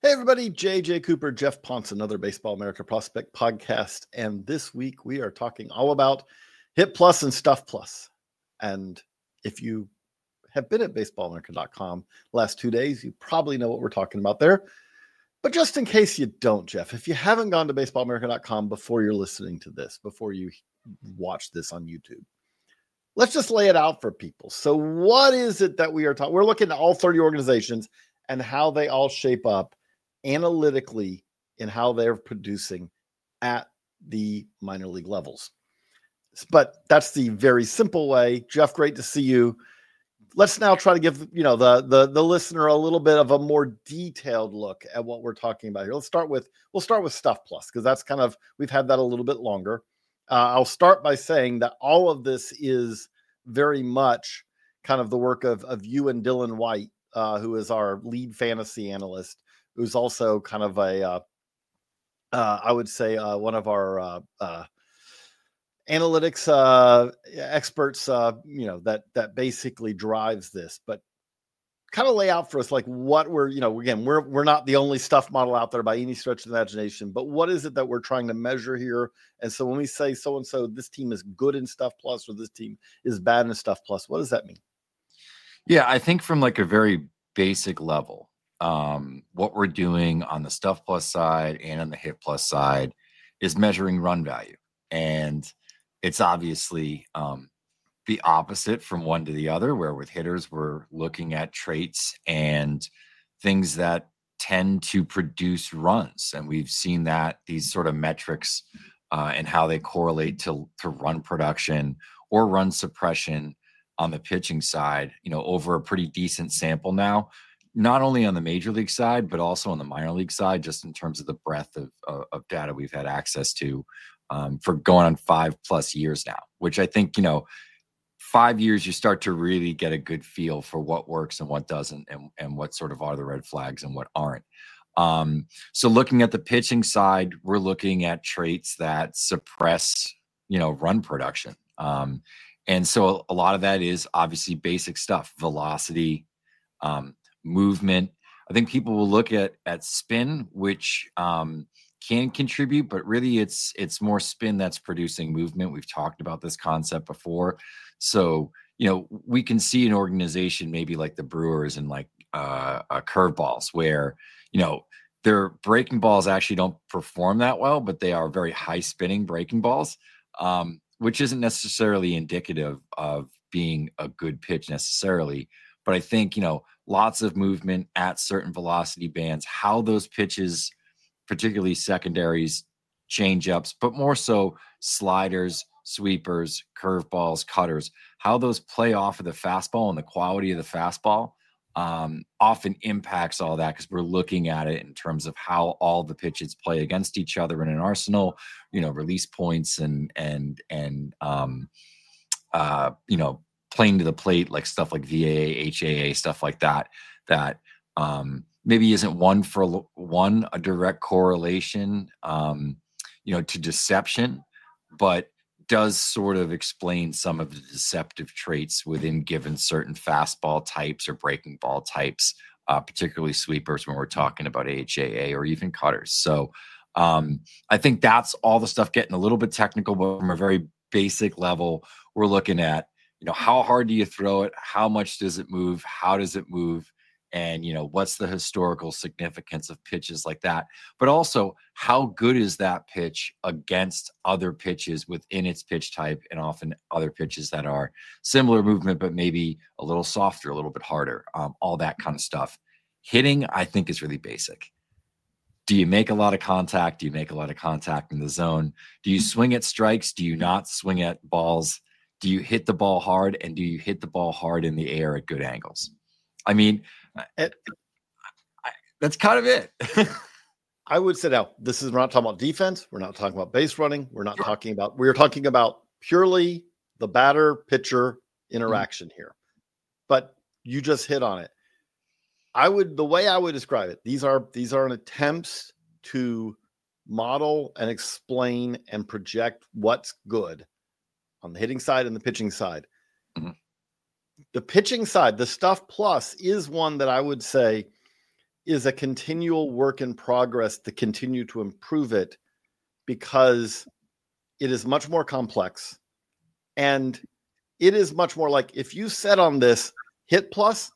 Hey, everybody, JJ Cooper, Jeff Ponce, another Baseball America Prospect podcast. And this week we are talking all about Hit Plus and Stuff Plus. And if you have been at baseballamerica.com the last 2 days, you probably know what we're talking about there. But just in case you don't, Jeff, if you haven't gone to baseballamerica.com before you're listening to this, before you watch this on YouTube, let's just lay it out for people. So what is it that we are talking? We're looking at all 30 organizations and how they all shape up analytically in how they're producing at the minor league levels. But that's the very simple way. Jeff, great to see you. Let's now try to give the listener a little bit of a more detailed look at what we're talking about here. We'll start with Stuff Plus, because that's kind of, we've had that a little bit longer. I'll start by saying that all of this is very much kind of the work of you and Dylan White, who is our lead fantasy analyst, who's also kind of I would say one of our analytics experts, that basically drives this. But kind of lay out for us like what we're, again, we're not the only stuff model out there by any stretch of the imagination, but what is it that we're trying to measure here? And so when we say so-and-so, this team is good in Stuff Plus, or this team is bad in Stuff Plus, what does that mean? Yeah, I think from like a very basic level, what we're doing on the Stuff Plus side and on the Hit Plus side is measuring run value. And it's obviously the opposite from one to the other, where with hitters, we're looking at traits and things that tend to produce runs. And we've seen that these sort of metrics and how they correlate to run production or run suppression on the pitching side, over a pretty decent sample now, not only on the major league side, but also on the minor league side, just in terms of the breadth of data we've had access to for going on 5+ years now, which I think, 5 years, you start to really get a good feel for what works and what doesn't, and what sort of are the red flags and what aren't. So looking at the pitching side, we're looking at traits that suppress, run production. And so a lot of that is obviously basic stuff, velocity, movement. I think people will look at spin, which can contribute, but really it's more spin that's producing movement. We've talked about this concept before. So, we can see an organization maybe like the Brewers and like curveballs where, their breaking balls actually don't perform that well, but they are very high spinning breaking balls, which isn't necessarily indicative of being a good pitch necessarily. But I think, lots of movement at certain velocity bands, how those pitches, particularly secondaries, change-ups, but more so sliders, sweepers, curveballs, cutters, how those play off of the fastball and the quality of the fastball often impacts all that, because we're looking at it in terms of how all the pitches play against each other in an arsenal, release points and playing to the plate, like stuff like VAA, HAA, stuff like that, maybe isn't a direct correlation, to deception, but does sort of explain some of the deceptive traits within given certain fastball types or breaking ball types, particularly sweepers when we're talking about AHAA or even cutters. So I think that's all the stuff getting a little bit technical, but from a very basic level, we're looking at, how hard do you throw it? How much does it move? How does it move? And, what's the historical significance of pitches like that? But also, how good is that pitch against other pitches within its pitch type, and often other pitches that are similar movement, but maybe a little softer, a little bit harder, all that kind of stuff. Hitting, I think, is really basic. Do you make a lot of contact? Do you make a lot of contact in the zone? Do you swing at strikes? Do you not swing at balls? Do you hit the ball hard? And do you hit the ball hard in the air at good angles? I mean, that's kind of it. I would say now, we're not talking about defense. We're not talking about base running. We're talking about purely the batter pitcher interaction here. But you just hit on it. The way I would describe it, these are an attempts to model and explain and project what's good on the hitting side and the pitching side. Mm-hmm. The pitching side, the Stuff Plus, is one that I would say is a continual work in progress to continue to improve it, because it is much more complex, and it is much more like, if you set on this Hit Plus,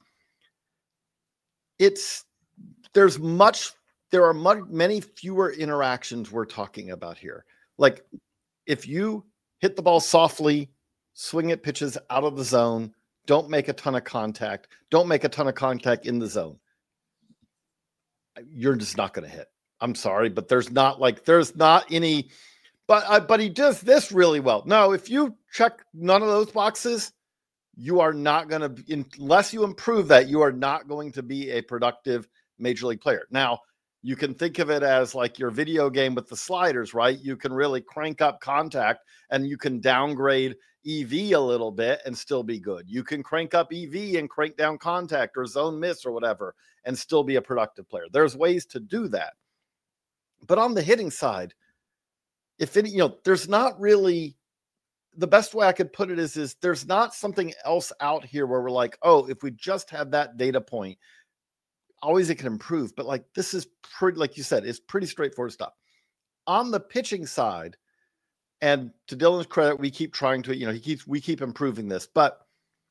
there are many fewer interactions we're talking about here. Like, if you hit the ball softly, swing at pitches out of the zone, don't make a ton of contact, don't make a ton of contact in the zone, you're just not going to hit. I'm sorry, but there's not any, but he does this really well. No, if you check none of those boxes, you are not going to, unless you improve that, you are not going to be a productive major league player. Now, you can think of it as like your video game with the sliders, right? You can really crank up contact and you can downgrade EV a little bit and still be good. You can crank up EV and crank down contact or zone miss or whatever and still be a productive player. There's ways to do that. But on the hitting side, there's not really, the best way I could put it is there's not something else out here where we're like, oh, if we just had that data point, always it can improve. But like, this is pretty, like you said, it's pretty straightforward stuff. On the pitching side, and to Dylan's credit, we keep trying to, we keep improving this, but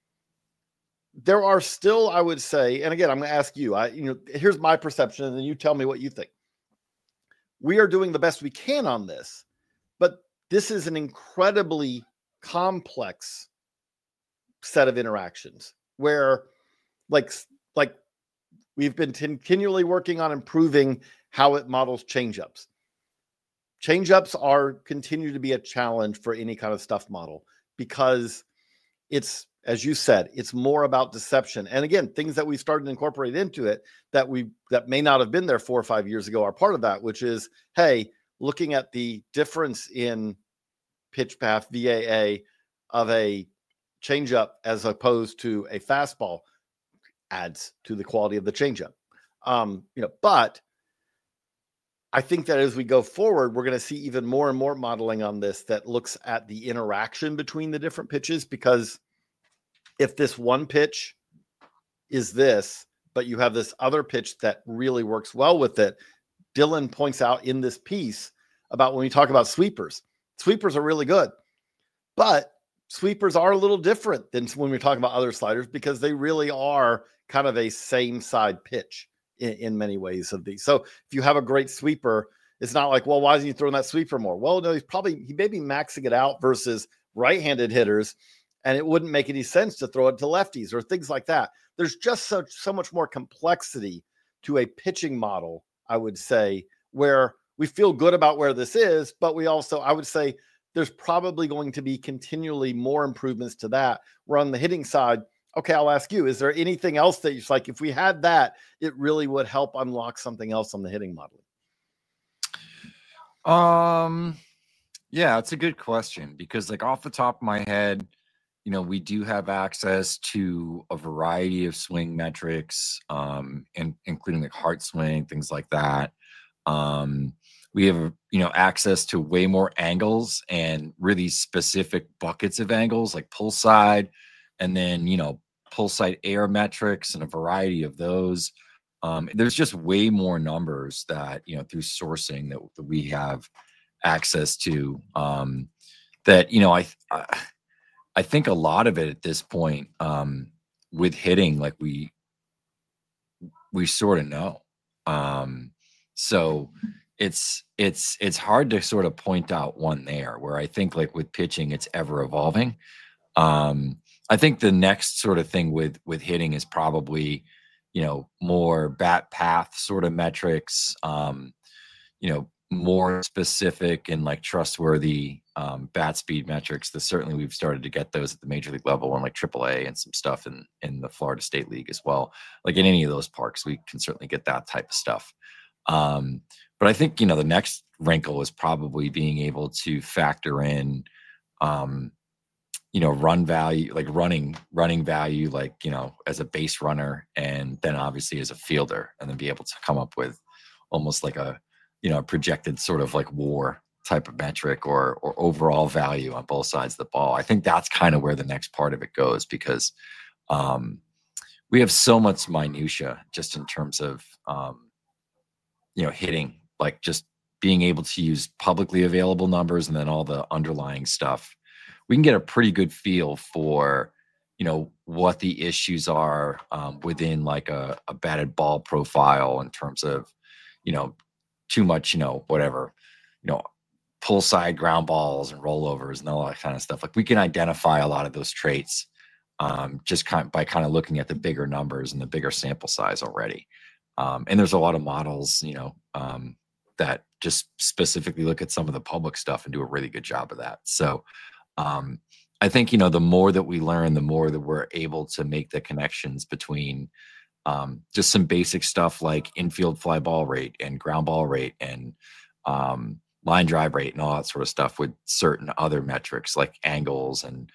there are still, I would say, and again, I'm going to ask you, here's my perception, and then you tell me what you think. We are doing the best we can on this, but this is an incredibly complex set of interactions where like we've been continually working on improving how it models changeups. Changeups continue to be a challenge for any kind of stuff model, because it's, as you said, it's more about deception. And again, things that we started to incorporate into it that may not have been there 4 or 5 years ago are part of that, which is, hey, looking at the difference in pitch path VAA of a changeup as opposed to a fastball adds to the quality of the changeup. But I think that as we go forward, we're going to see even more and more modeling on this that looks at the interaction between the different pitches, because if this one pitch is this, but you have this other pitch that really works well with it, Dylan points out in this piece about when we talk about sweepers are really good, but sweepers are a little different than when we're talking about other sliders, because they really are kind of a same side pitch in many ways of these. So if you have a great sweeper, it's not like, well, why isn't he throwing that sweeper more? Well, no, he may be maxing it out versus right-handed hitters, and it wouldn't make any sense to throw it to lefties or things like that. There's just so much more complexity to a pitching model, I would say, where we feel good about where this is, but we also, I would say, there's probably going to be continually more improvements to that. Where on the hitting side, okay, I'll ask you, is there anything else that you're like, if we had that, it really would help unlock something else on the hitting modeling? Yeah, it's a good question, because like off the top of my head, we do have access to a variety of swing metrics, and including like heart swing, things like that. We have, access to way more angles and really specific buckets of angles, like pull side, and then, pull side air metrics and a variety of those. There's just way more numbers that, through sourcing that we have access to, that, I think a lot of it at this point, with hitting, like we sort of know. So it's hard to sort of point out one there, where I think like with pitching, it's ever evolving. I think the next sort of thing with hitting is probably, more bat path sort of metrics, more specific and like trustworthy bat speed metrics. That certainly we've started to get those at the major league level, and like AAA and some stuff in the Florida State League as well. Like in any of those parks, we can certainly get that type of stuff. But I think, the next wrinkle is probably being able to factor in, run value, like running value, like, as a base runner, and then obviously as a fielder, and then be able to come up with almost like a, projected sort of like WAR type of metric or overall value on both sides of the ball. I think that's kind of where the next part of it goes, because we have so much minutia just in terms of, hitting, like just being able to use publicly available numbers and then all the underlying stuff. We can get a pretty good feel for, what the issues are within like a batted ball profile in terms of, too much, whatever, pull side ground balls and rollovers and all that kind of stuff. Like we can identify a lot of those traits just by looking at the bigger numbers and the bigger sample size already. And there's a lot of models, that just specifically look at some of the public stuff and do a really good job of that. So I think, the more that we learn, the more that we're able to make the connections between just some basic stuff like infield fly ball rate and ground ball rate and line drive rate and all that sort of stuff with certain other metrics like angles and,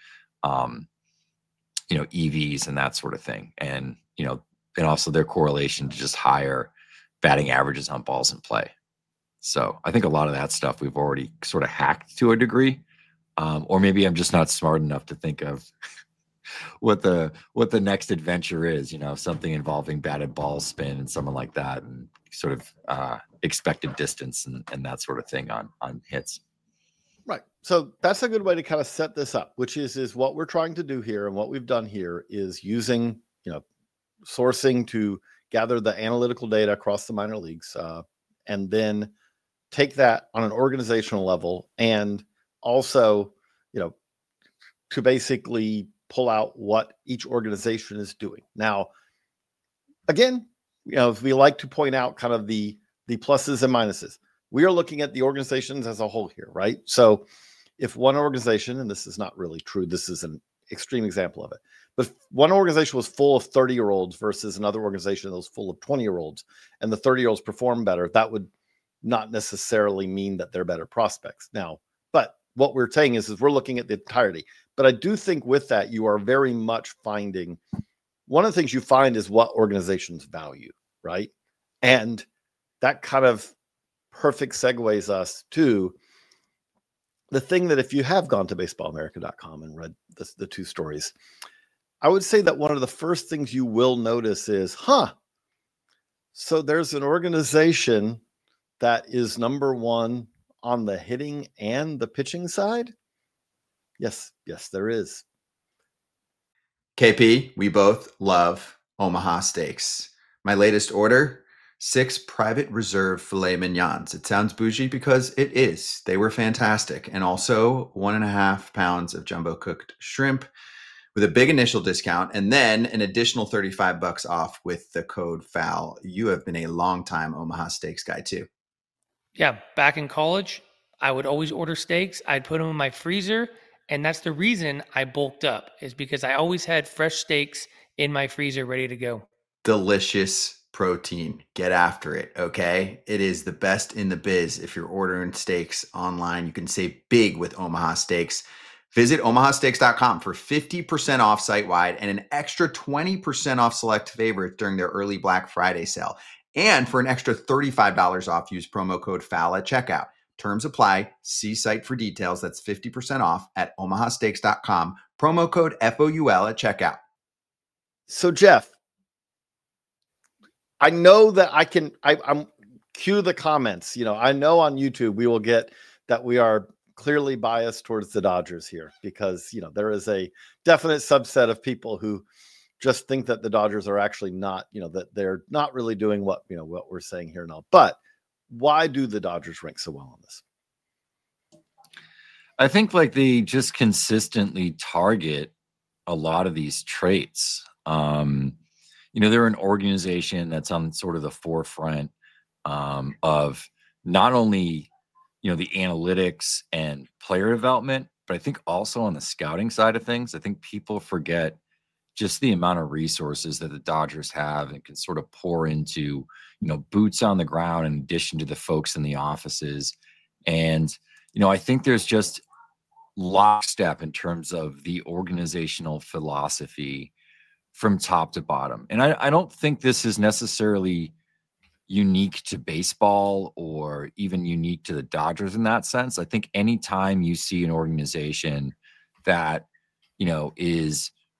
EVs and that sort of thing. And, and also their correlation to just higher batting averages on balls in play. So I think a lot of that stuff we've already sort of hacked to a degree. Or maybe I'm just not smart enough to think of what the next adventure is, something involving batted ball spin and someone like that and sort of expected distance and that sort of thing on hits. Right. So that's a good way to kind of set this up, which is what we're trying to do here. And what we've done here is using, sourcing to gather the analytical data across the minor leagues, and then take that on an organizational level and also, to basically pull out what each organization is doing. Now, again, we like to point out kind of the pluses and minuses. We are looking at the organizations as a whole here, right? So if one organization, and this is not really true, this is an extreme example of it, but if one organization was full of 30-year-olds versus another organization that was full of 20-year-olds, and the 30-year-olds perform better, that would not necessarily mean that they're better prospects. Now, but what we're saying is we're looking at the entirety. But I do think with that, you are very much finding, one of the things you find is what organizations value, right? And that kind of perfect segues us to the thing that if you have gone to baseballamerica.com and read the two stories, I would say that one of the first things you will notice is, so there's an organization that is number one on the hitting and the pitching side? Yes, there is. KP, we both love Omaha Steaks. My latest order, 6 private reserve filet mignons. It sounds bougie because it is. They were fantastic. And also 1.5 pounds of jumbo cooked shrimp with a big initial discount and then an additional $35 off with the code FOUL. You have been a long time Omaha Steaks guy too. Yeah, back in college, I would always order steaks. I'd put them in my freezer. And that's the reason I bulked up, is because I always had fresh steaks in my freezer ready to go. Delicious protein. Get after it, okay? It is the best in the biz. If you're ordering steaks online, you can save big with Omaha Steaks. Visit omahasteaks.com for 50% off site-wide and an extra 20% off select favorites during their early Black Friday sale. And for an extra $35 off, use promo code FOUL at checkout. Terms apply. See site for details. That's 50% off at omahasteaks.com. Promo code FOUL at checkout. So, Jeff, I know that I'm cue the comments. I know on YouTube we will get that we are clearly biased towards the Dodgers here because, there is a definite subset of people who just think that the Dodgers are actually not, that they're not really doing what we're saying here and all. But why do the Dodgers rank so well on this? I think they just consistently target a lot of these traits. They're an organization that's on sort of the forefront of not only, the analytics and player development, but I think also on the scouting side of things. I think people forget just the amount of resources that the Dodgers have and can sort of pour into, boots on the ground in addition to the folks in the offices. And, I think there's just lockstep in terms of the organizational philosophy from top to bottom. And I don't think this is necessarily unique to baseball or even unique to the Dodgers in that sense. I think anytime you see an organization that, is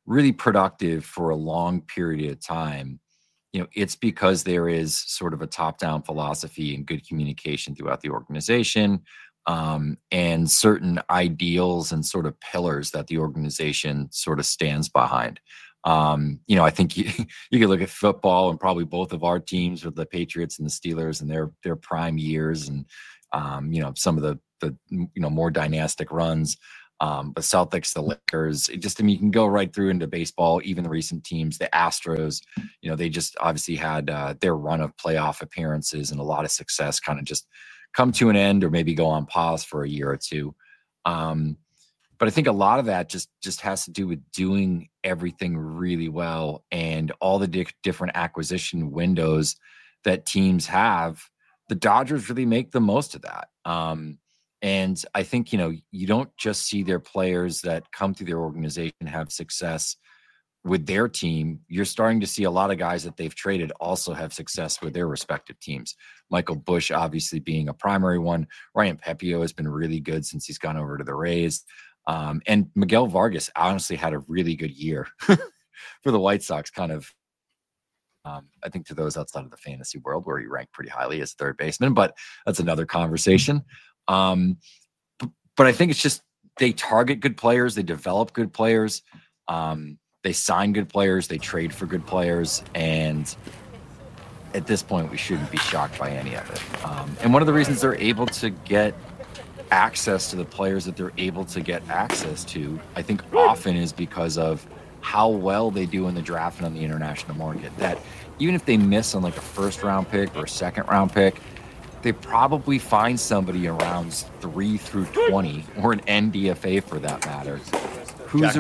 really productive for a long period of time, it's because there is sort of a top-down philosophy and good communication throughout the organization, and certain ideals and sort of pillars that the organization sort of stands behind. I think you could look at football and probably both of our teams with the Patriots and the Steelers and their prime years, and some of the more dynastic runs. The Celtics, the Lakers, you can go right through into baseball, even the recent teams, the Astros, they just obviously had their run of playoff appearances and a lot of success kind of just come to an end or maybe go on pause for a year or two. But I think a lot of that just has to do with doing everything really well, and all the different acquisition windows that teams have. The Dodgers really make the most of that. And I think, you don't just see their players that come through their organization have success with their team. You're starting to see a lot of guys that they've traded also have success with their respective teams. Michael Busch obviously being a primary one. Ryan Pepiot has been really good since he's gone over to the Rays. And Miguel Vargas honestly had a really good year for the White Sox, kind of, I think, to those outside of the fantasy world, where he ranked pretty highly as third baseman, but that's another conversation. But I think it's just, they target good players, they develop good players, they sign good players, they trade for good players, and at this point, we shouldn't be shocked by any of it. And one of the reasons they're able to get access to the players that they're able to get access to, I think often is because of how well they do in the draft and on the international market. That even if they miss on like a first round pick or a second round pick, they probably find somebody in rounds 3 through 20 or an NDFA for that matter, who's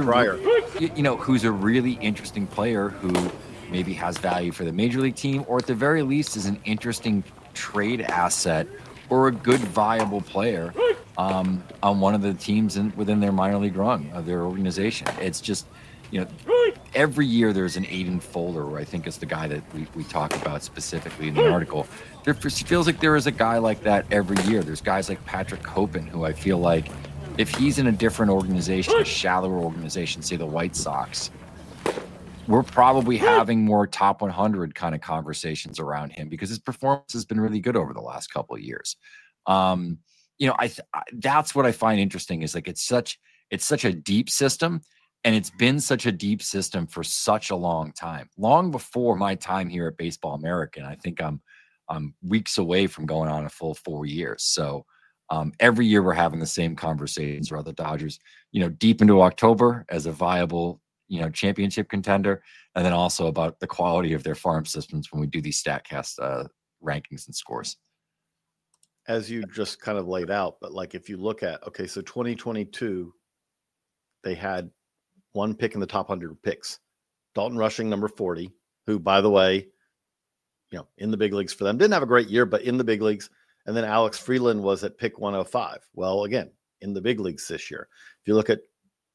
a really interesting player who maybe has value for the major league team, or at the very least is an interesting trade asset or a good viable player on one of the teams within their minor league run of their organization. It's just, every year there's an Aiden Fuller, where I think is the guy that we talk about specifically in the article. There feels like there is a guy like that every year. There's guys like Patrick Copen, who I feel like if he's in a different organization, a shallower organization, say the White Sox, we're probably having more top 100 kind of conversations around him because his performance has been really good over the last couple of years. That's what I find interesting is like, it's such a deep system, and it's been such a deep system for such a long time, long before my time here at Baseball American. I think I'm weeks away from going on a full 4 years. So every year we're having the same conversations around the Dodgers, deep into October as a viable, championship contender, and then also about the quality of their farm systems when we do these StatCast rankings and scores. As you just kind of laid out, but like if you look at, so 2022, they had one pick in the top 100 picks. Dalton Rushing, number 40, who, by the way, in the big leagues for them, didn't have a great year, but in the big leagues. And then Alex Freeland was at pick 105. Well, again, in the big leagues this year. If you look at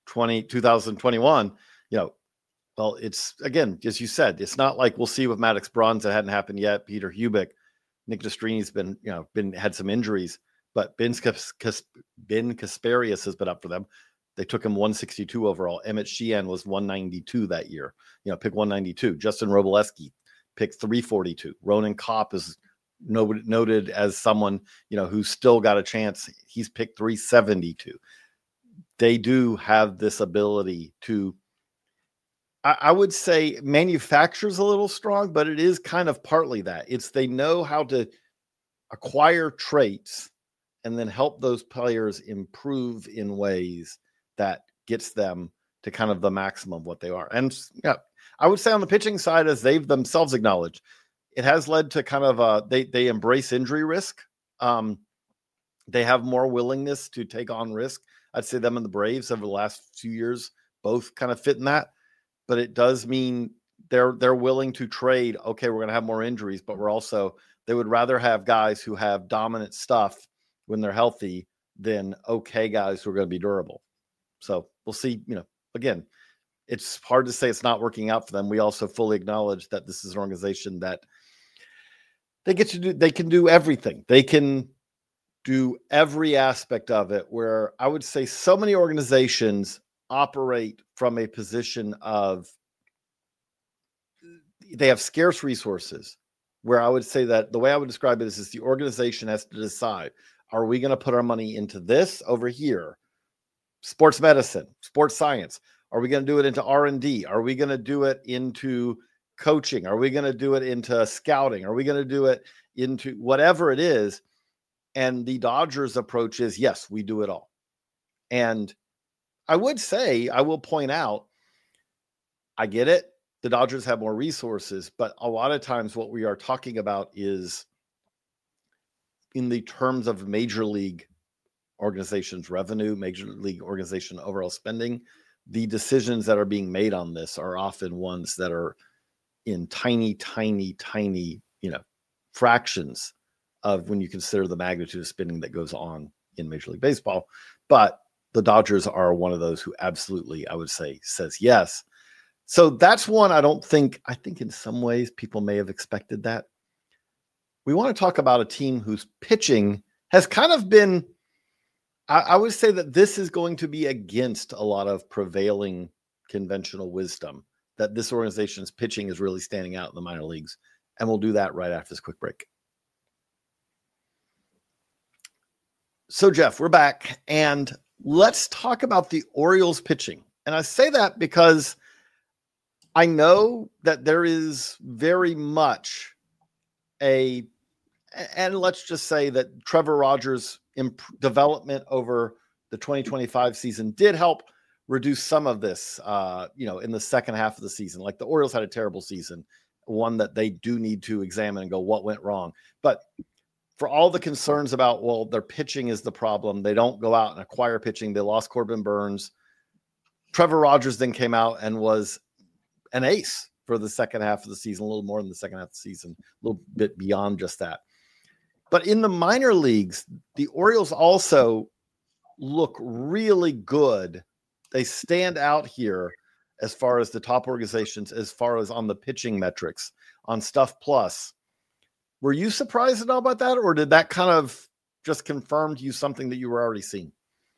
2021, well, it's, again, as you said, it's not like we'll see with Maddox Bronze, that hadn't happened yet. Peter Hubick, Nick Destrini's had some injuries, but Ben Kasparius has been up for them. They took him 162 overall. Emmett Sheehan was 192 that year, pick 192. Justin Robleski, pick 342. Ronan Kopp is noted as someone, who's still got a chance. He's picked 372. They do have this ability to, I would say, manufacture's a little strong, but it is kind of partly that. It's they know how to acquire traits and then help those players improve in ways that gets them to kind of the maximum of what they are. And I would say on the pitching side, as they've themselves acknowledged, it has led to kind of they embrace injury risk. They have more willingness to take on risk. I'd say them and the Braves over the last few years both kind of fit in that. But it does mean they're willing to trade. Okay, we're going to have more injuries, but they would rather have guys who have dominant stuff when they're healthy than guys who are going to be durable. So we'll see. Again, it's hard to say it's not working out for them. We also fully acknowledge that this is an organization that they can do everything. They can do every aspect of it, where I would say so many organizations operate from a position of they have scarce resources, where I would say that the way I would describe it is the organization has to decide, are we going to put our money into this over here, sports medicine, sports science? Are we going to do it into R&D? Are we going to do it into coaching? Are we going to do it into scouting? Are we going to do it into whatever it is? And the Dodgers' approach is, yes, we do it all. And I would say, I will point out, I get it. The Dodgers have more resources, but a lot of times what we are talking about is in the terms of major league organizations' revenue, major league organization overall spending. The decisions that are being made on this are often ones that are in tiny, fractions of when you consider the magnitude of spending that goes on in Major League Baseball. But the Dodgers are one of those who absolutely, I would say, says yes. So that's one I think in some ways people may have expected that. We want to talk about a team whose pitching has kind of been, I would say that this is going to be against a lot of prevailing conventional wisdom, that this organization's pitching is really standing out in the minor leagues. And we'll do that right after this quick break. So, Jeff, we're back, and let's talk about the Orioles pitching. And I say that because I know that there is very much and let's just say that Trevor Rogers' development over the 2025 season did help reduce some of this, in the second half of the season. Like the Orioles had a terrible season, one that they do need to examine and go, what went wrong? But for all the concerns about, well, their pitching is the problem, they don't go out and acquire pitching. They lost Corbin Burns. Trevor Rogers then came out and was an ace for the second half of the season, a little more than the second half of the season, a little bit beyond just that. But in the minor leagues, the Orioles also look really good. They stand out here as far as the top organizations, as far as on the pitching metrics, on Stuff Plus. Were you surprised at all about that, or did that kind of just confirm to you something that you were already seeing?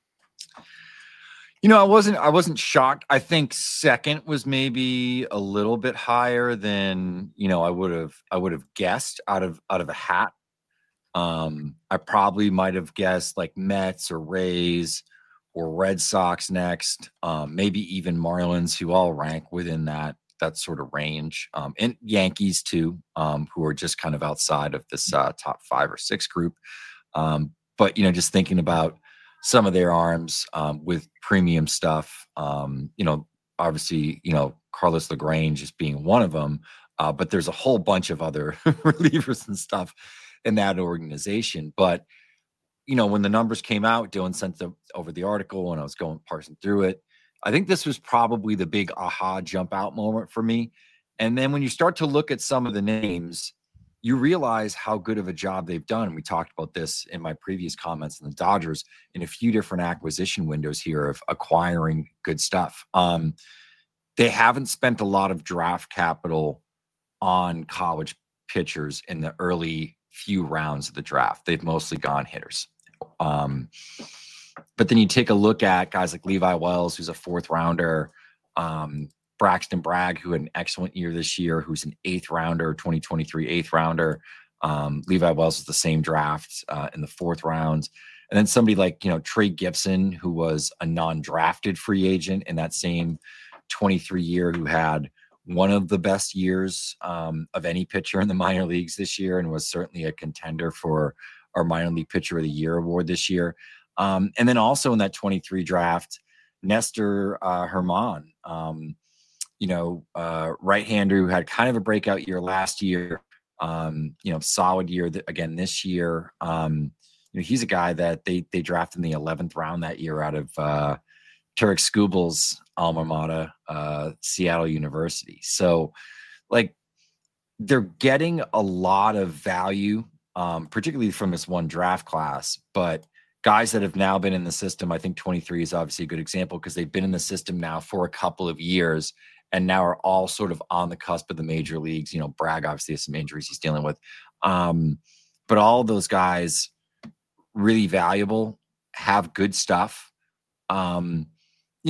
I wasn't shocked. I think second was maybe a little bit higher than, I would have guessed out of a hat. I probably might have guessed like Mets or Rays or Red Sox next, maybe even Marlins, who all rank within that sort of range, and Yankees too, who are just kind of outside of this top 5 or 6 group. But just thinking about some of their arms with premium stuff, obviously, Carlos LaGrange just being one of them, but there's a whole bunch of other relievers and stuff in that organization. But, when the numbers came out, Dylan sent over the article and I was parsing through it. I think this was probably the big aha jump out moment for me. And then when you start to look at some of the names, you realize how good of a job they've done. We talked about this in my previous comments on the Dodgers in a few different acquisition windows here of acquiring good stuff. They haven't spent a lot of draft capital on college pitchers in the early few rounds of the draft. They've mostly gone hitters. But then you take a look at guys like Levi Wells, who's a 4th rounder, Braxton Bragg, who had an excellent year this year, who's an 8th rounder, 2023 8th rounder. Levi Wells was the same draft in the 4th round. And then somebody like, Trey Gibson, who was a non-drafted free agent in that same 23 year, who had one of the best years of any pitcher in the minor leagues this year and was certainly a contender for our minor league pitcher of the year award this year. And then also in that 23 draft, Nestor Herman, right-hander who had kind of a breakout year last year, solid year again this year. He's a guy that they drafted in the 11th round that year out of Turek Skubal's alma mater, Seattle University. So, they're getting a lot of value, particularly from this one draft class, but guys that have now been in the system, I think 23 is obviously a good example because they've been in the system now for a couple of years and now are all sort of on the cusp of the major leagues. Bragg obviously has some injuries he's dealing with. But all of those guys, really valuable, have good stuff.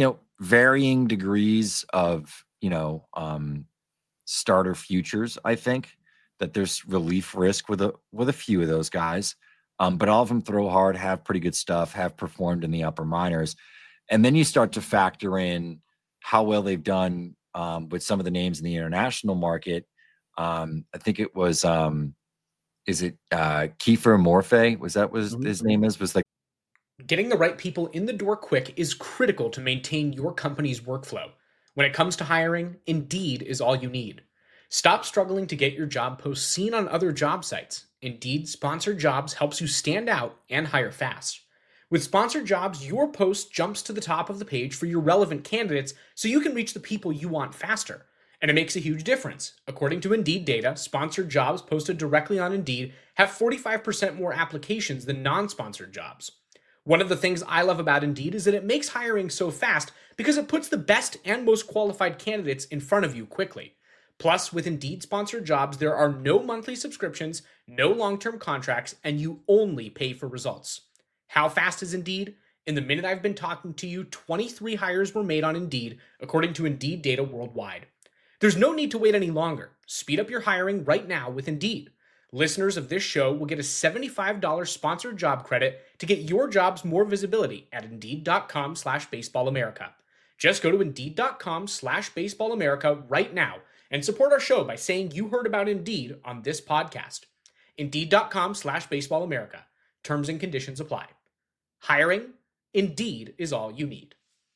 varying degrees of, starter futures. I think that there's relief risk with a few of those guys. But all of them throw hard, have pretty good stuff, have performed in the upper minors. And then you start to factor in how well they've done with some of the names in the international market. I think it was, is it Kiefer Morphe? Was that his name is? Was like, getting the right people in the door quick is critical to maintain your company's workflow. When it comes to hiring, Indeed is all you need. Stop struggling to get your job posts seen on other job sites. Indeed Sponsored Jobs helps you stand out and hire fast. With Sponsored Jobs, your post jumps to the top of the page for your relevant candidates so you can reach the people you want faster. And it makes a huge difference. According to Indeed data, Sponsored Jobs posted directly on Indeed have 45% more applications than non-sponsored jobs. One of the things I love about Indeed is that it makes hiring so fast because it puts the best and most qualified candidates in front of you quickly. Plus, with Indeed Sponsored Jobs, there are no monthly subscriptions, no long-term contracts, and you only pay for results. How fast is Indeed? In the minute I've been talking to you, 23 hires were made on Indeed, according to Indeed data worldwide. There's no need to wait any longer. Speed up your hiring right now with Indeed. Listeners of this show will get a $75 sponsored job credit to get your jobs more visibility at Indeed.com/BaseballAmerica. Just go to Indeed.com/BaseballAmerica right now and support our show by saying you heard about Indeed on this podcast. Indeed.com/BaseballAmerica. Terms and conditions apply. Hiring, Indeed is all you need.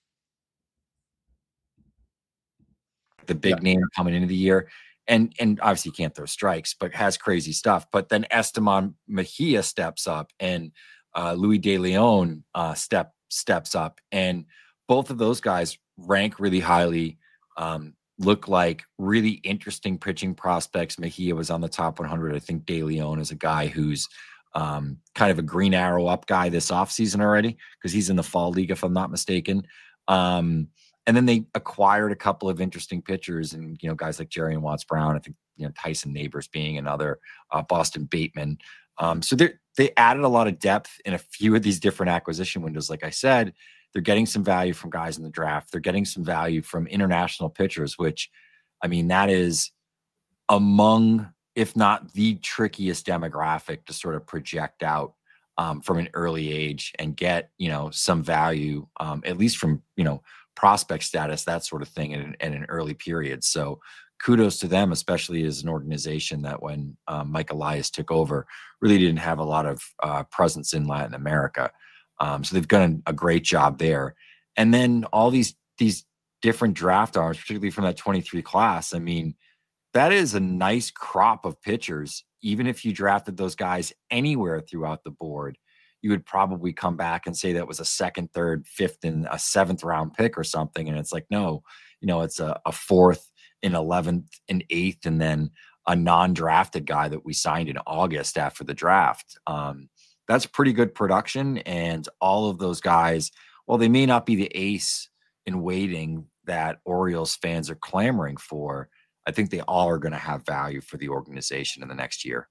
the big name coming into the year. And obviously can't throw strikes, but has crazy stuff. But then Esteban Mejia steps up and Louis De Leon steps up. And both of those guys rank really highly, look like really interesting pitching prospects. Mejia was on the top 100. I think De Leon is a guy who's kind of a green arrow up guy this offseason already because he's in the fall league, if I'm not mistaken. And then they acquired a couple of interesting pitchers and, guys like Jerry and Watts Brown. I think, Tyson Neighbors being another, Boston Bateman. So they added a lot of depth in a few of these different acquisition windows. Like I said, they're getting some value from guys in the draft. They're getting some value from international pitchers, which, that is among, if not the trickiest demographic to sort of project out from an early age and get, some value, at least from, prospect status, that sort of thing in an early period. So kudos to them, especially as an organization that when Mike Elias took over, really didn't have a lot of presence in Latin America. So they've done a great job there. And then all these different draft arms, particularly from that 23 class, that is a nice crop of pitchers. Even if you drafted those guys anywhere throughout the board, you would probably come back and say that was a second, third, fifth, and a seventh round pick or something. And it's like, no, it's a fourth, an 11th, an eighth, and then a non-drafted guy that we signed in August after the draft. That's pretty good production. And all of those guys, while they may not be the ace in waiting that Orioles fans are clamoring for, I think they all are going to have value for the organization in the next year.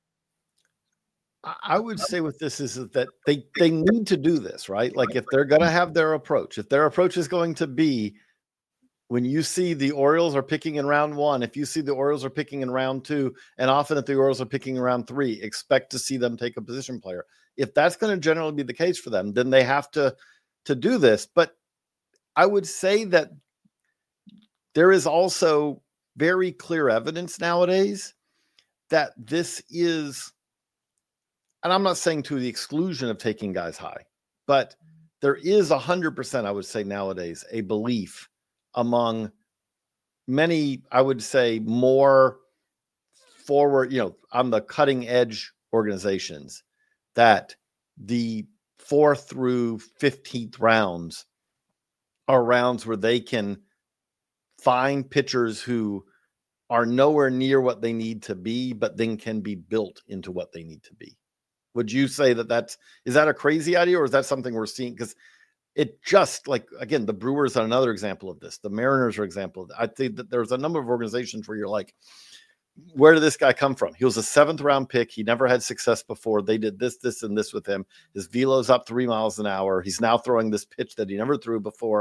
I would say with this is that they need to do this, right? Like if they're going to have their approach, if their approach is going to be when you see the Orioles are picking in round 1, if you see the Orioles are picking in round 2, and often if the Orioles are picking in round 3, expect to see them take a position player. If that's going to generally be the case for them, then they have to do this. But I would say that there is also very clear evidence nowadays that this is, and I'm not saying to the exclusion of taking guys high, but there is 100%, I would say nowadays, a belief among many, I would say more forward, on the cutting edge organizations, that the 4th through 15th rounds are rounds where they can find pitchers who are nowhere near what they need to be, but then can be built into what they need to be. Would you say is that a crazy idea, or is that something we're seeing? Because it just, like, again, the Brewers are another example of this. The Mariners are an example of that. I think that there's a number of organizations where you're like, where did this guy come from? He was a 7th round pick. He never had success before. They did this, and this with him. His velo's up 3 miles an hour. He's now throwing this pitch that he never threw before.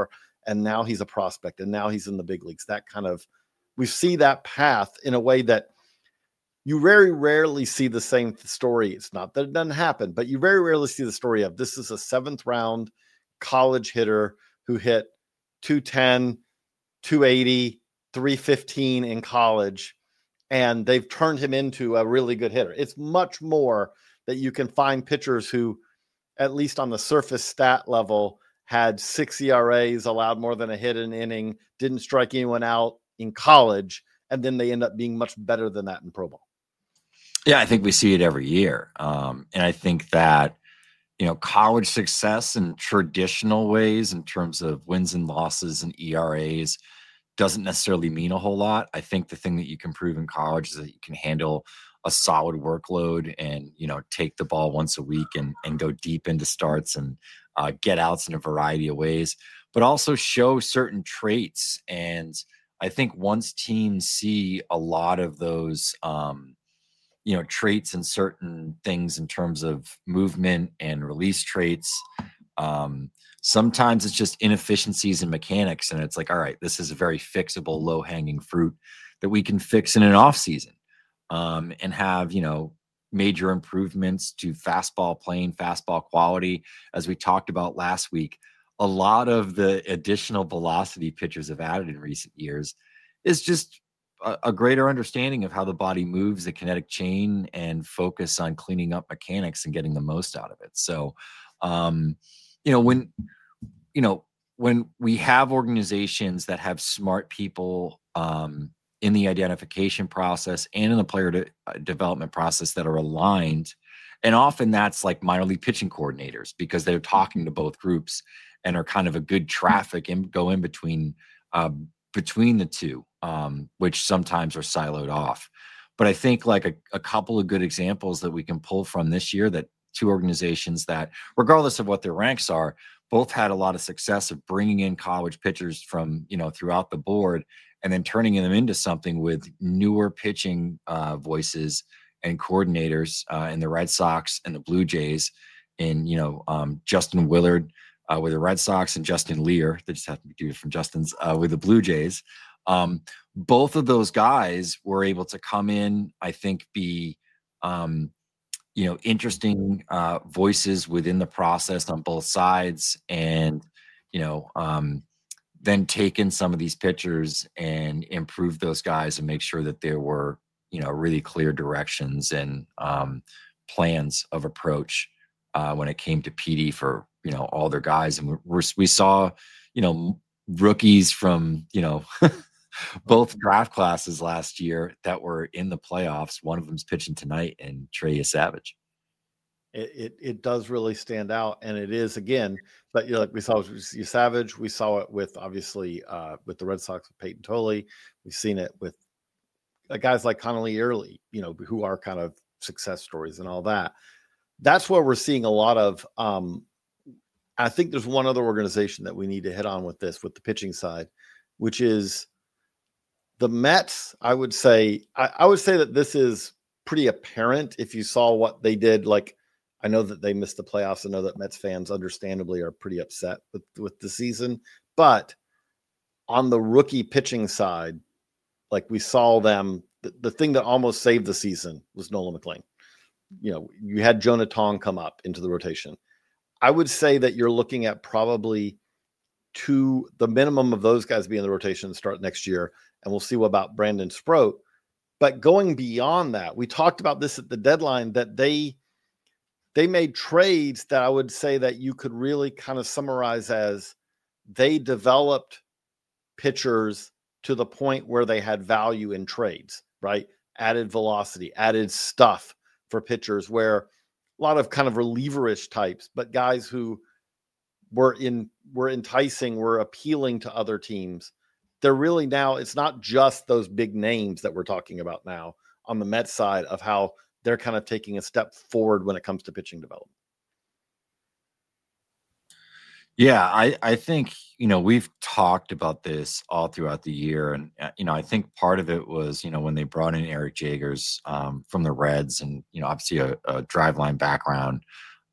and now he's a prospect, and now he's in the big leagues. That kind of, we see that path in a way that you very rarely see the same story. It's not that it doesn't happen, but you very rarely see the story of this is a 7th round college hitter who hit 210, 280, 315 in college, and they've turned him into a really good hitter. It's much more that you can find pitchers who, at least on the surface stat level, had 6 ERAs, allowed more than a hit an inning, didn't strike anyone out in college, and then they end up being much better than that in pro ball. Yeah, I think we see it every year. And I think that, college success in traditional ways in terms of wins and losses and ERAs doesn't necessarily mean a whole lot. I think the thing that you can prove in college is that you can handle a solid workload and, take the ball once a week and go deep into starts and get outs in a variety of ways, but also show certain traits. And I think once teams see a lot of those, traits and certain things in terms of movement and release traits, sometimes it's just inefficiencies in mechanics. And it's like, all right, this is a very fixable, low hanging fruit that we can fix in an off season, and have, major improvements to fastball playing, fastball quality. As we talked about last week, a lot of the additional velocity pitchers have added in recent years is just a greater understanding of how the body moves, the kinetic chain, and focus on cleaning up mechanics and getting the most out of it. So, when we have organizations that have smart people in the identification process and in the player development process that are aligned, and often that's like minor league pitching coordinators, because they're talking to both groups and are kind of a good traffic and go in between the two, which sometimes are siloed off. But I think like a couple of good examples that we can pull from this year, that 2 organizations that, regardless of what their ranks are, both had a lot of success of bringing in college pitchers from, throughout the board, and then turning them into something with newer pitching voices and coordinators in the Red Sox and the Blue Jays, in, Justin Willard with the Red Sox and Justin Lear, they just have to be different Justins, with the Blue Jays. Both of those guys were able to come in, I think, be, interesting voices within the process on both sides, and, then take in some of these pitchers and improve those guys and make sure that there were, really clear directions and plans of approach when it came to PD for, all their guys. And we saw, rookies from, both draft classes last year that were in the playoffs. One of them's pitching tonight, and Trey Savage. It does really stand out, and it is, again, but like we saw with Savage, we saw it with, obviously, with the Red Sox with Peyton Tolley. We've seen it with guys like Connolly Early, who are kind of success stories and all that. That's where we're seeing a lot of. I think there's one other organization that we need to hit on with this, with the pitching side, which is the Mets. I would say that this is pretty apparent if you saw what they did. Like, I know that they missed the playoffs. I know that Mets fans understandably are pretty upset with the season, but on the rookie pitching side, like, we saw them, the thing that almost saved the season was Nolan McLean. You had Jonah Tong come up into the rotation. I would say that you're looking at probably the minimum of those guys being in the rotation to start next year. And we'll see what about Brandon Sproat. But going beyond that, we talked about this at the deadline, that they made trades that I would say that you could really kind of summarize as they developed pitchers to the point where they had value in trades, right? Added velocity, added stuff for pitchers, where a lot of kind of relieverish types, but guys who were enticing, were appealing to other teams. They're really now, it's not just those big names that we're talking about now on the Mets side of how they're kind of taking a step forward when it comes to pitching development. Yeah, I think, we've talked about this all throughout the year. And, I think part of it was, when they brought in Eric Jagers from the Reds, and, obviously a driveline background,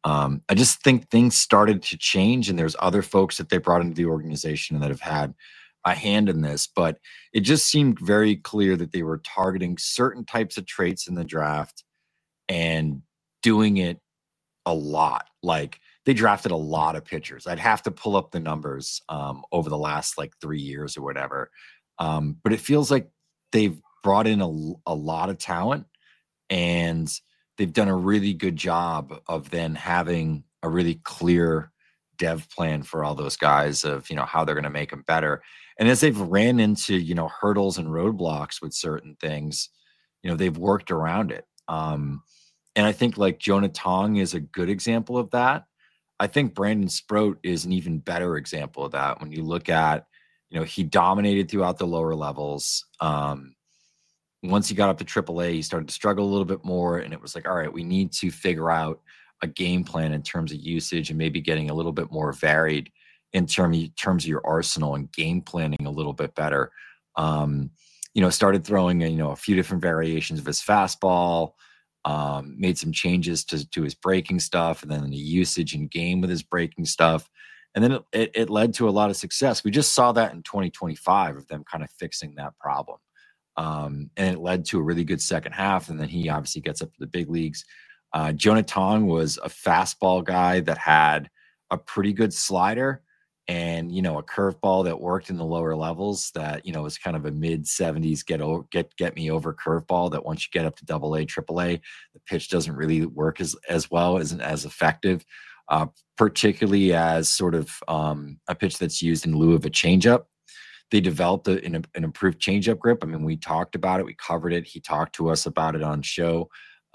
I just think things started to change, and there's other folks that they brought into the organization that have had a hand in this, but it just seemed very clear that they were targeting certain types of traits in the draft and doing it a lot. Like they drafted a lot of pitchers. I'd have to pull up the numbers over the last like 3 years or whatever. But it feels like they've brought in a lot of talent, and they've done a really good job of then having a really clear dev plan for all those guys of, how they're going to make them better. And as they've ran into, hurdles and roadblocks with certain things, they've worked around it. And I think like Jonah Tong is a good example of that. I think Brandon Sproat is an even better example of that. When you look at, he dominated throughout the lower levels. Once he got up to AAA, he started to struggle a little bit more. And it was like, all right, we need to figure out a game plan in terms of usage and maybe getting a little bit more varied in terms of your arsenal and game planning a little bit better. Started throwing, a few different variations of his fastball, made some changes to his breaking stuff, and then the usage in game with his breaking stuff. And then it led to a lot of success. We just saw that in 2025 of them kind of fixing that problem. And it led to a really good second half. And then he obviously gets up to the big leagues. Jonah Tong was a fastball guy that had a pretty good slider and, a curveball that worked in the lower levels that, was kind of a mid 70s get me over curveball that once you get up to AA, AAA, the pitch doesn't really work as well, isn't as effective, particularly as sort of a pitch that's used in lieu of a changeup. They developed an improved changeup grip. I mean, we talked about it. We covered it. He talked to us about it on show.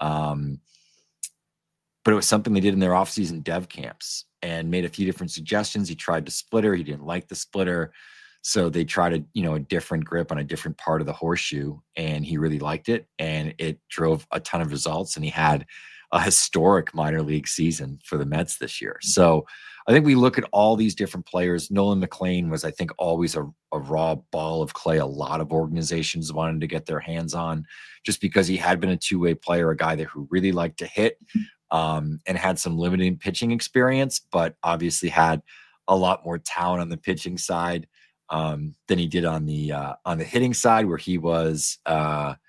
But it was something they did in their offseason dev camps and made a few different suggestions. He tried the splitter. He didn't like the splitter. So they tried a different grip on a different part of the horseshoe, and he really liked it. And it drove a ton of results, and he had a historic minor league season for the Mets this year. So I think we look at all these different players. Nolan McLean was, I think, always a raw ball of clay. A lot of organizations wanted to get their hands on just because he had been a two-way player, a guy who really liked to hit and had some limited pitching experience, but obviously had a lot more talent on the pitching side than he did on the hitting side, where he was a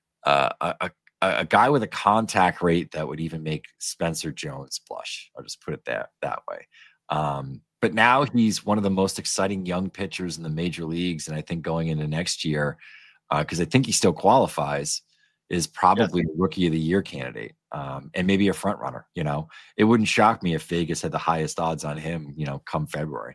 guy with a contact rate that would even make Spencer Jones blush. I'll just put it that way. But now he's one of the most exciting young pitchers in the major leagues. And I think going into next year, because I think he still qualifies, is probably a rookie of the year candidate, and maybe a front runner. It wouldn't shock me if Vegas had the highest odds on him, come February.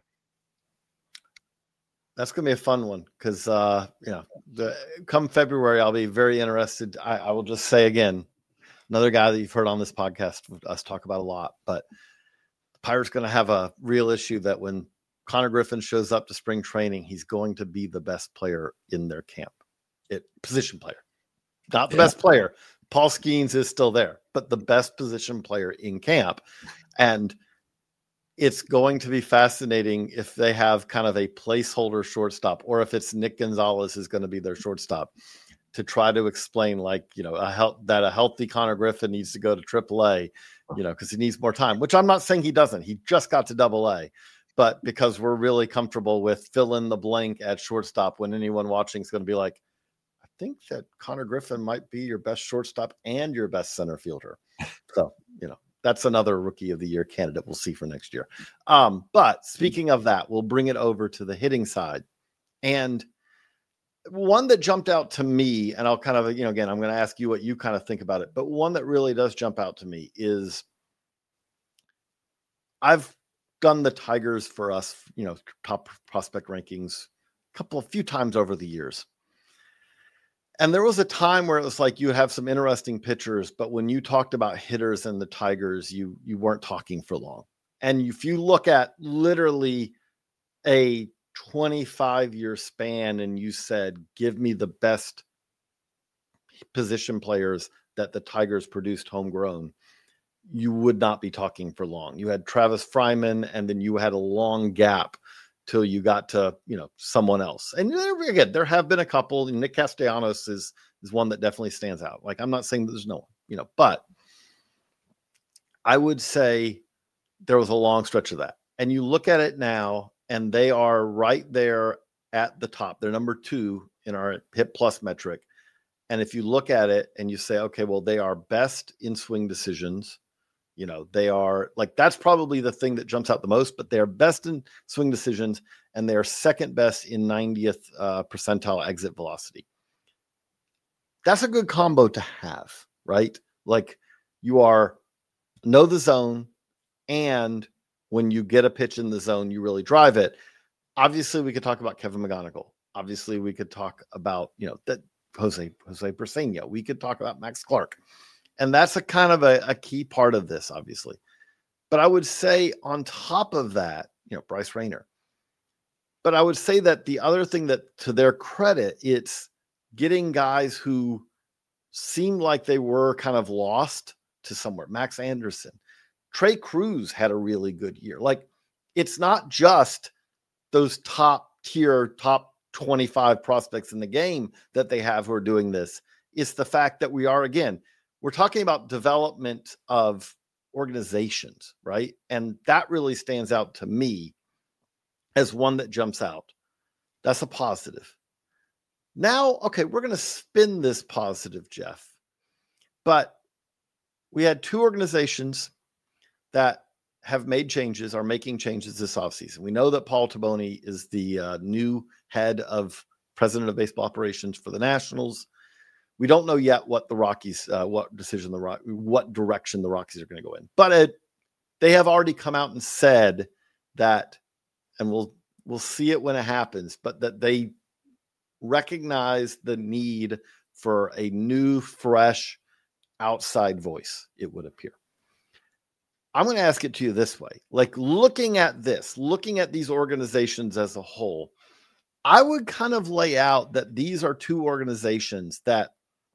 That's going to be a fun one because, come February, I'll be very interested. I will just say again, another guy that you've heard on this podcast, us talk about a lot, but the Pirates going to have a real issue that when Connor Griffin shows up to spring training, he's going to be the best player in their camp. Position player, not the best player. Paul Skeens is still there, but the best position player in camp. And it's going to be fascinating if they have kind of a placeholder shortstop, or if it's Nick Gonzalez is going to be their shortstop, to try to explain, like, that a healthy Connor Griffin needs to go to AAA, because he needs more time, which I'm not saying he doesn't. He just got to AA, but because we're really comfortable with fill in the blank at shortstop, when anyone watching is going to be like, I think that Connor Griffin might be your best shortstop and your best center fielder. So, that's another rookie of the year candidate we'll see for next year. But speaking of that, we'll bring it over to the hitting side. And one that jumped out to me, and I'll kind of, again, I'm going to ask you what you kind of think about it, but one that really does jump out to me is I've done the Tigers for us, top prospect rankings a few times over the years. And there was a time where it was like you have some interesting pitchers, but when you talked about hitters and the Tigers, you weren't talking for long. And if you look at literally a 25-year span and you said, give me the best position players that the Tigers produced homegrown, you would not be talking for long. You had Travis Fryman, and then you had a long gap till you got to, someone else. And again, there have been a couple. Nick Castellanos is one that definitely stands out. Like, I'm not saying that there's no one, but I would say there was a long stretch of that. And you look at it now, and they are right there at the top. They're number 2 in our hit plus metric. And if you look at it and you say, okay, well, they are best in swing decisions. They are like, that's probably the thing that jumps out the most, but they are best in swing decisions, and they are second best in 90th percentile exit velocity. That's a good combo to have, right? Like, you know the zone, and when you get a pitch in the zone, you really drive it. Obviously, we could talk about Kevin McGonigal. Obviously, we could talk about, that Jose Briseño. We could talk about Max Clark. And that's a kind of a key part of this, obviously. But I would say on top of that, Bryce Rayner. But I would say that the other thing that, to their credit, it's getting guys who seemed like they were kind of lost to somewhere. Max Anderson. Trey Cruz had a really good year. Like, it's not just those top tier, top 25 prospects in the game that they have who are doing this. It's the fact that we're talking about development of organizations, right? And that really stands out to me as one that jumps out. That's a positive. Now, okay, we're going to spin this positive, Jeff. But we had 2 organizations that have made changes, are making changes this offseason. We know that Paul Taboni is the new head of president of baseball operations for the Nationals. We don't know yet what the Rockies, what direction the Rockies are going to go in. But they have already come out and said that, and we'll see it when it happens, but that they recognize the need for a new, fresh, outside voice, it would appear. I'm going to ask it to you this way. Like, looking at these organizations as a whole, I would kind of lay out that these are 2 organizations that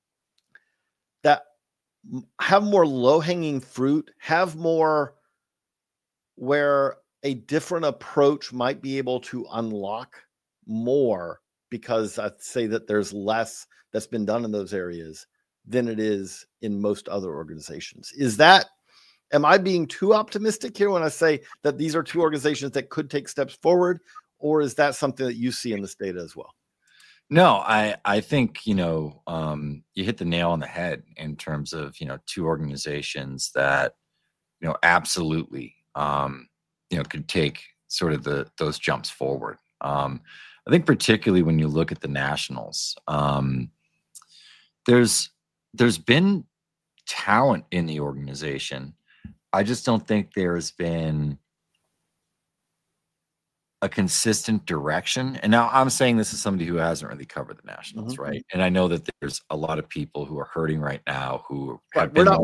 have more low-hanging fruit, have more where a different approach might be able to unlock more, because I'd say that there's less that's been done in those areas than it is in most other organizations. Am I being too optimistic here when I say that these are 2 organizations that could take steps forward, or is that something that you see in this data as well? No, I think, you hit the nail on the head in terms of, 2 organizations that, absolutely, could take sort of those jumps forward. I think particularly when you look at the Nationals, there's been talent in the organization. I just don't think there's been a consistent direction. And now I'm saying this as somebody who hasn't really covered the Nationals, right? And I know that there's a lot of people who are hurting right now who have been.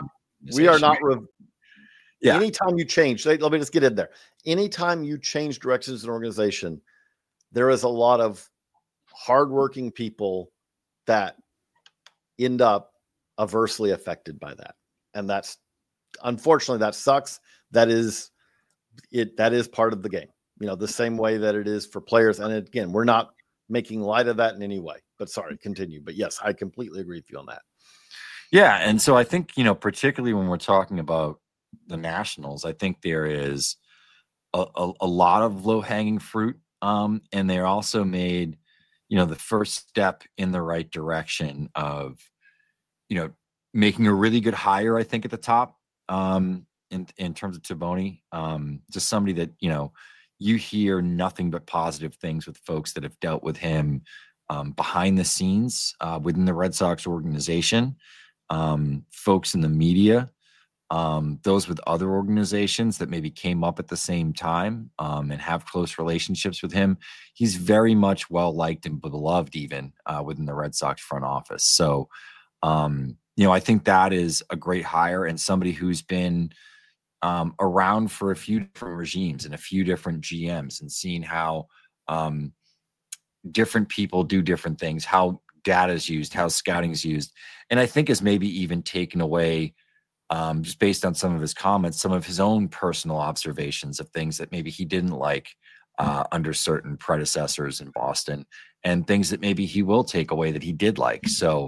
Anytime you change, let me just get in there. Anytime you change directions in an organization, there is a lot of hardworking people that end up adversely affected by that. And that's, unfortunately, that sucks. That is part of the game, the same way that it is for players. And again, we're not making light of that in any way, but sorry, continue. But yes, I completely agree with you on that. Yeah. And so I think, particularly when we're talking about the Nationals, I think there is a lot of low hanging fruit. And they're also made, the first step in the right direction of, making a really good hire, I think, at the top, in terms of Taboni, just somebody that, you hear nothing but positive things with folks that have dealt with him behind the scenes within the Red Sox organization, folks in the media, those with other organizations that maybe came up at the same time and have close relationships with him. He's very much well-liked and beloved even within the Red Sox front office. So, I think that is a great hire and somebody who's been around for a few different regimes and a few different GMs and seeing how different people do different things, how data is used, how scouting is used. And I think has maybe even taken away, just based on some of his comments, some of his own personal observations of things that maybe he didn't like under certain predecessors in Boston and things that maybe he will take away that he did like. So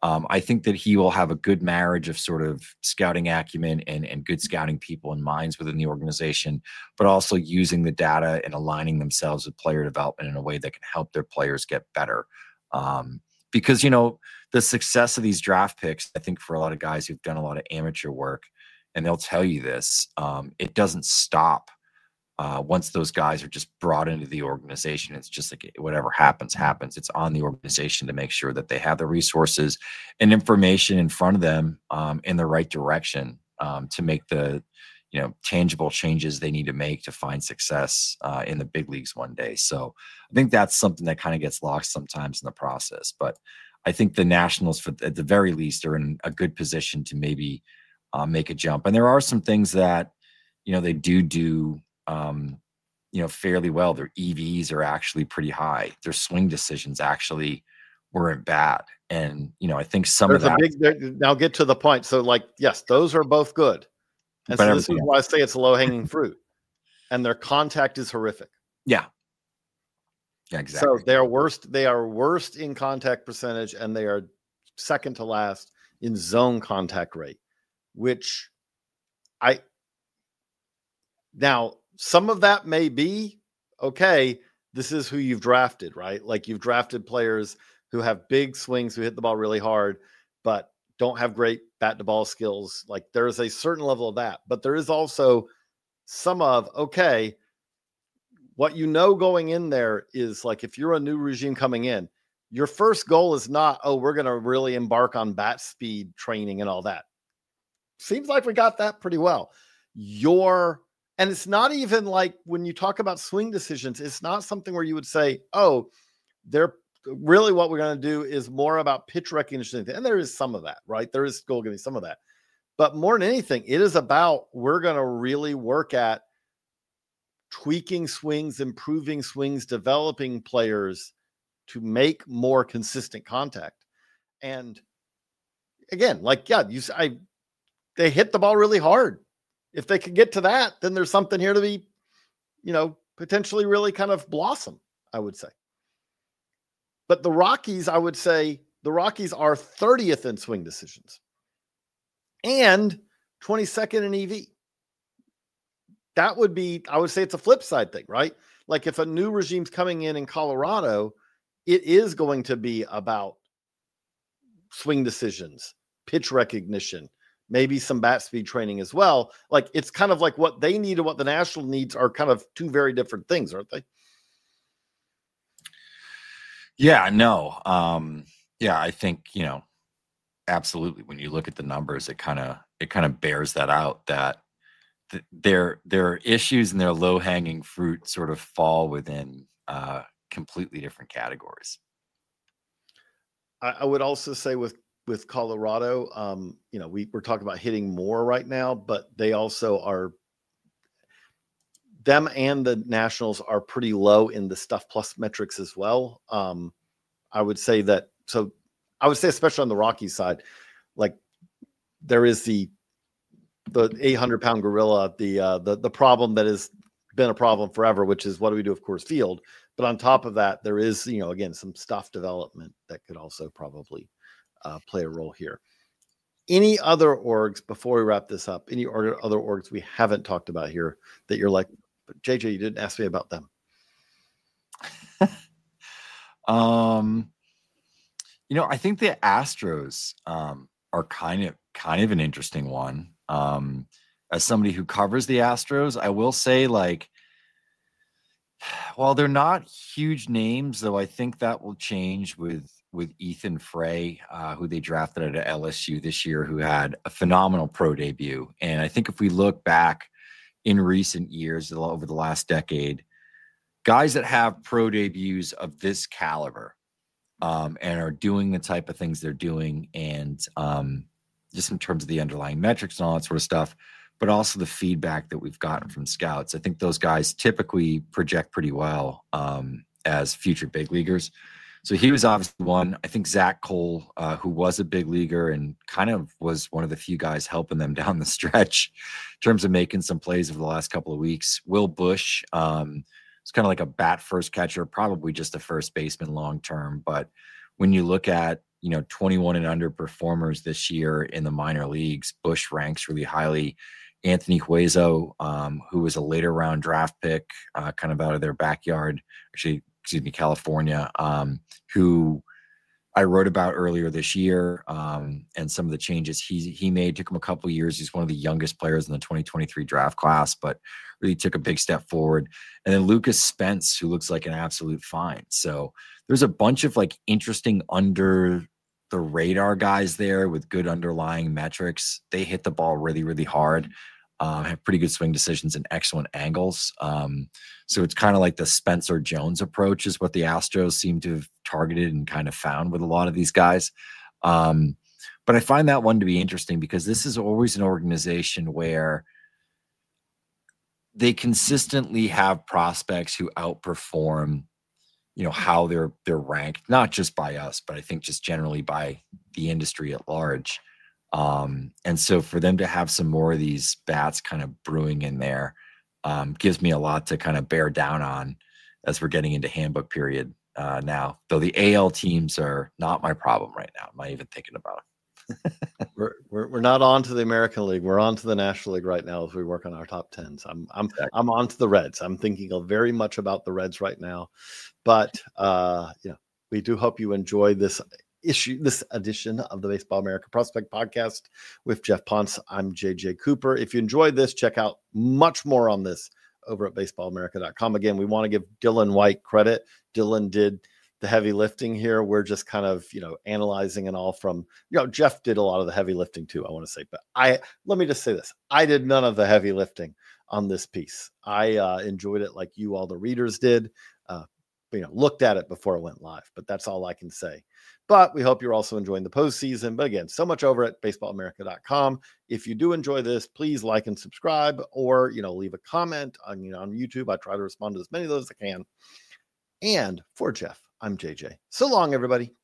I think that he will have a good marriage of sort of scouting acumen and good scouting people and minds within the organization, but also using the data and aligning themselves with player development in a way that can help their players get better. Because, the success of these draft picks, I think for a lot of guys who've done a lot of amateur work, and they'll tell you this, it doesn't stop. Once those guys are just brought into the organization, it's just like whatever happens. It's on the organization to make sure that they have the resources and information in front of them in the right direction to make the tangible changes they need to make to find success in the big leagues one day. So I think that's something that kind of gets lost sometimes in the process. But I think the Nationals, at the very least, are in a good position to maybe make a jump. And there are some things that they do fairly well. Their EVs are actually pretty high. Their swing decisions actually weren't bad. And, I think There's now get to the point. So yes, those are both good. And so this is why I say it's low hanging fruit, and their contact is horrific. Yeah. Yeah, exactly. So they are worst in contact percentage, and they are second to last in zone contact rate, which now some of that may be, okay, this is who you've drafted, right? Like you've drafted players who have big swings, who hit the ball really hard, but don't have great bat to ball skills. Like there is a certain level of that, but there is also some of, okay, what going in there is like, if you're a new regime coming in, your first goal is not, we're going to really embark on bat speed training and all that. Seems like we got that pretty well. And it's not even like when you talk about swing decisions, it's not something where you would say, they're really what we're going to do is more about pitch recognition. And there is some of that, right? There is still going to be some of that. But more than anything, it is about, we're going to really work at tweaking swings, improving swings, developing players to make more consistent contact. And again, they hit the ball really hard. If they could get to that, then there's something here to be, potentially really kind of blossom, I would say. But the Rockies, I would say the Rockies are 30th in swing decisions and 22nd in EV. That would be, I would say it's a flip side thing, right? Like if a new regime's coming in Colorado, it is going to be about swing decisions, pitch recognition, maybe some bat speed training as well. Like it's kind of like what they need and what the National needs are kind of two very different things, aren't they? Yeah, no. I think, absolutely. When you look at the numbers, it kind of bears that out, that their issues and their low hanging fruit sort of fall within completely different categories. I would also say with Colorado, we're talking about hitting more right now, but they also are, them and the Nationals are pretty low in the Stuff Plus metrics as well. I would say especially on the Rockies side, like there is the 800-pound gorilla, the problem that has been a problem forever, which is what do we do, of course, Field. But on top of that, there is, again, some stuff development that could also probably play a role here. Any other orgs before we wrap this up? Any other orgs we haven't talked about here that you're like, but JJ, you didn't ask me about them? I think the Astros are kind of an interesting one. As somebody who covers the Astros, I will say, while they're not huge names, though, I think that will change with Ethan Frey, who they drafted at LSU this year, who had a phenomenal pro debut. And I think if we look back in recent years, over the last decade, guys that have pro debuts of this caliber and are doing the type of things they're doing, and just in terms of the underlying metrics and all that sort of stuff, but also the feedback that we've gotten from scouts, I think those guys typically project pretty well as future big leaguers. So he was obviously one. I think Zach Cole, who was a big leaguer and kind of was one of the few guys helping them down the stretch in terms of making some plays over the last couple of weeks. Will Busch, it's kind of like a bat first catcher, probably just a first baseman long term. But when you look at 21 and under performers this year in the minor leagues. Busch ranks really highly. Anthony Hueso, who was a later round draft pick, kind of out of their backyard, California, who I wrote about earlier this year, and some of the changes he made. Took him a couple of years. He's one of the youngest players in the 2023 draft class, but really took a big step forward. And then Lucas Spence, who looks like an absolute find. So there's a bunch of like interesting under the radar guys there with good underlying metrics. They hit the ball really, really hard. Have pretty good swing decisions and excellent angles. So it's kind of like the Spencer Jones approach is what the Astros seem to have targeted and kind of found with a lot of these guys. But I find that one to be interesting because this is always an organization where they consistently have prospects who outperform, how they're ranked, not just by us, but I think just generally by the industry at large. And so for them to have some more of these bats kind of brewing in there gives me a lot to kind of bear down on as we're getting into handbook period now, though the AL teams are not my problem right now. I'm not even thinking about it. We're not on to the American League. We're on to the National League right now as we work on our top 10s. I'm on to the Reds. I'm thinking very much about the Reds right now, but we do hope you enjoy this edition of the Baseball America Prospect Podcast with Jeff Ponce. I'm JJ Cooper. If you enjoyed this, check out much more on this over at baseballamerica.com. Again, we want to give Dylan White credit. Dylan did the heavy lifting here. We're just kind of, analyzing and all from, Jeff did a lot of the heavy lifting too, I want to say, but let me just say this. I did none of the heavy lifting on this piece. I enjoyed it like you, all the readers did, looked at it before it went live, but that's all I can say. But we hope you're also enjoying the postseason. But again, so much over at baseballamerica.com. If you do enjoy this, please like and subscribe, or, leave a comment on YouTube. I try to respond to as many of those as I can. And for Jeff, I'm JJ. So long, everybody.